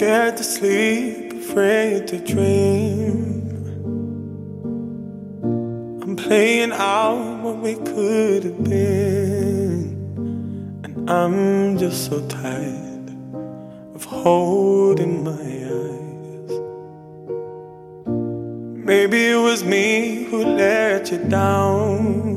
Scared to sleep, afraid to dream. I'm playing out what we could have been, and I'm just so tired of holding my eyes. Maybe it was me who let you down,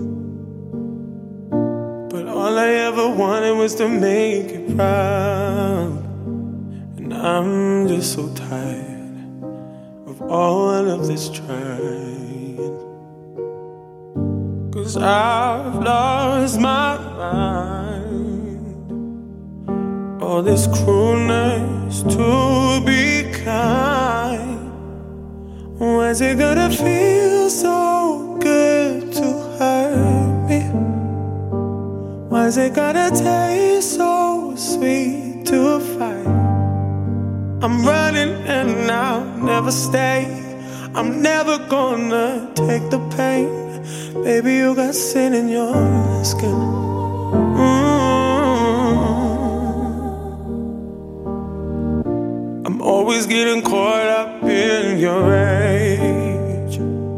but all I ever wanted was to make you proud. And I'm just so tired of all of this trying, 'cause I've lost my mind. All this cruelness to be kind. Why is it gonna feel so good to hurt me? Why is it gonna taste so sweet to fight? I'm running and I'll never stay. I'm never gonna take the pain. Baby, you got sin in your skin. I'm always getting caught up in your rage,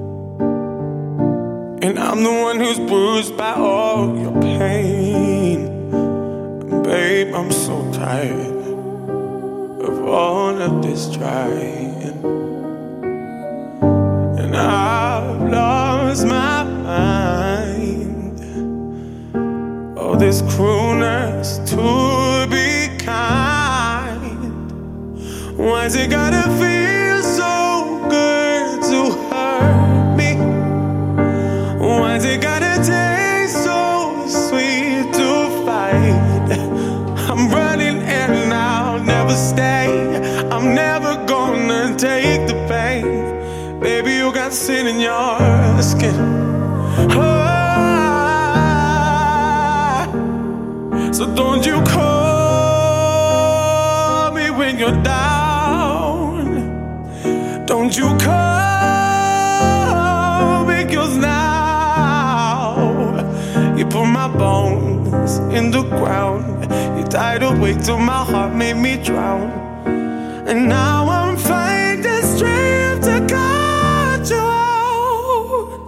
and I'm the one who's bruised by all your pain. And babe, I'm so tired of all of this trying, and I've lost my mind. All this cruelness to be kind. Why is it gotta feel so good to hurt me? Why is it gotta taste so sweet to fight? I'm running and I'll never stay. I'm never gonna take the pain. Baby, you got sin in your skin. So don't you call me when you're down. Don't you call me, 'cause now you put my bones in the ground. You tied away till my heart made me drown. And now I'm fighting the strength to cut you out.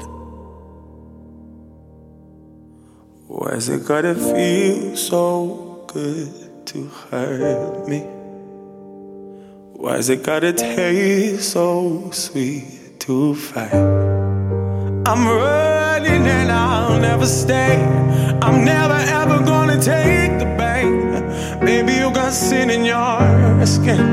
Why is it gotta feel so good to hurt me? Why is it gotta taste so sweet to fight? I'm running and I'll never stay. I'm never ever gonna take the bait. Baby, you got sin in your skin.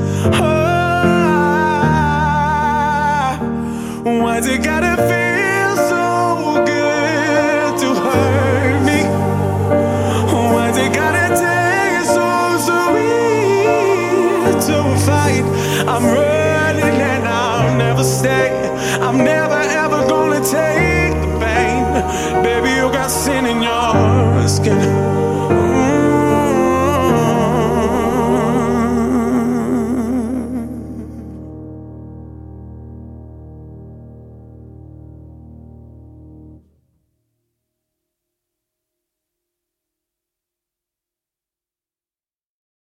Why is it gotta feel so good to hurt me? Why is it gotta taste so sweet to fight? I'm running and I'll never stay. I'm never ever gonna take the pain. Baby, you got sin in your skin.